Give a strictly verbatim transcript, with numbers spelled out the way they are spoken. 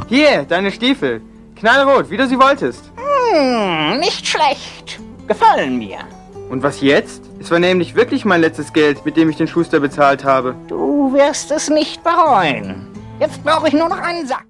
Hier, deine Stiefel. Knallrot, wie du sie wolltest. Hm, nicht schlecht. Gefallen mir. Und was jetzt? Es war nämlich wirklich mein letztes Geld, mit dem ich den Schuster bezahlt habe. Du wirst es nicht bereuen. Jetzt brauche ich nur noch einen Sack.